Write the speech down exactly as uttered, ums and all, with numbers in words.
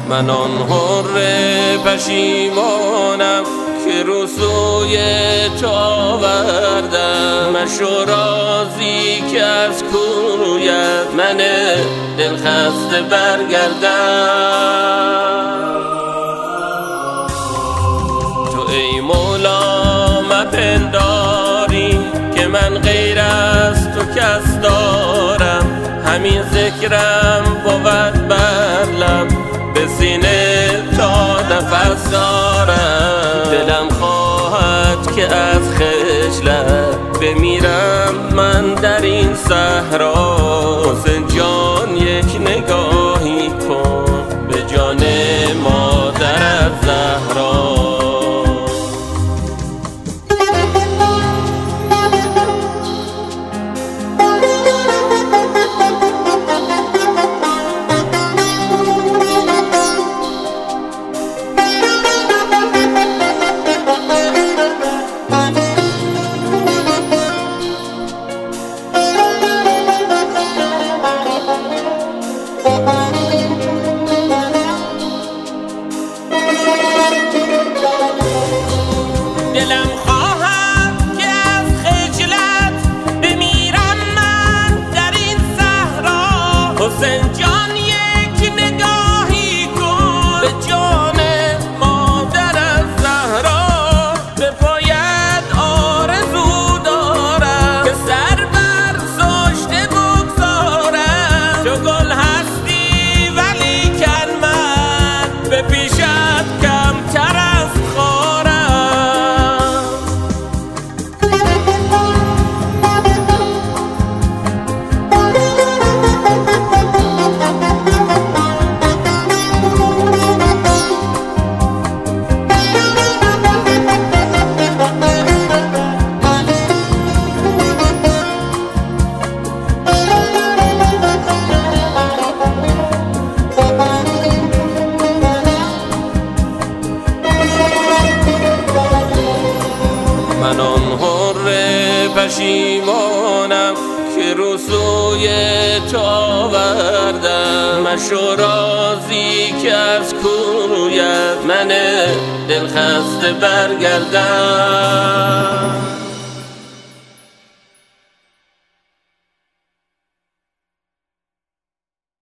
من آن حر پشیمانم که رو سوی تو آوردم. مشو راضی که از کویت من دل خسته برگردم. تو ای مولا مپنداری که من غیر از تو کس دارم. همین ذکرم بود بر لب، به سینه تا نفس دارم. دلم خواهد که از خجلت بمیرم من در این صحرا. حسین جان یک نگاهی کن به جان مادرت زهرا. دلم خواهد که از خجلت بمیرم من در این صحرا. حسین جان یک نگاهی کن به جان مادرت زهرا. به پایت آرزو دارم که سر بر زشته بگذارم. تو گل هستی ولیکن من به پیشت کمتر از من آن حر پشیمانم که رو سوی تو آوردم. مشو راضی که از کویت من دل خسته برگردم.